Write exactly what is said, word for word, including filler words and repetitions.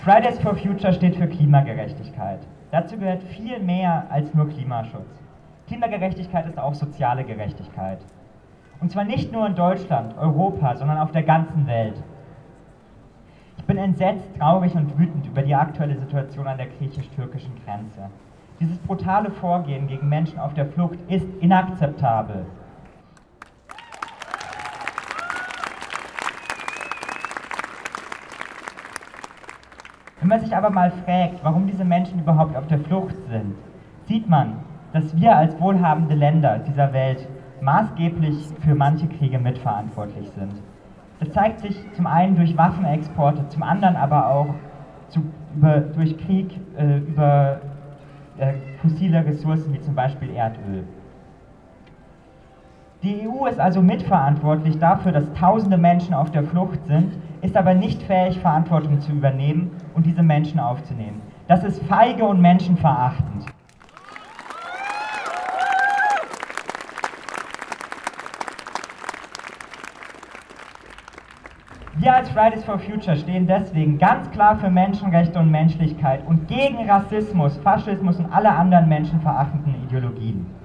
Fridays for Future steht für Klimagerechtigkeit. Dazu gehört viel mehr als nur Klimaschutz. Klimagerechtigkeit ist auch soziale Gerechtigkeit. Und zwar nicht nur in Deutschland, Europa, sondern auf der ganzen Welt. Ich bin entsetzt, traurig und wütend über die aktuelle Situation an der griechisch-türkischen Grenze. Dieses brutale Vorgehen gegen Menschen auf der Flucht ist inakzeptabel. Wenn man sich aber mal fragt, warum diese Menschen überhaupt auf der Flucht sind, sieht man, dass wir als wohlhabende Länder dieser Welt maßgeblich für manche Kriege mitverantwortlich sind. Das zeigt sich zum einen durch Waffenexporte, zum anderen aber auch zu, über, durch Krieg äh, über äh, fossile Ressourcen wie zum Beispiel Erdöl. Die E U ist also mitverantwortlich dafür, dass tausende Menschen auf der Flucht sind, ist aber nicht fähig, Verantwortung zu übernehmen und diese Menschen aufzunehmen. Das ist feige und menschenverachtend. Wir als Fridays for Future stehen deswegen ganz klar für Menschenrechte und Menschlichkeit und gegen Rassismus, Faschismus und alle anderen menschenverachtenden Ideologien.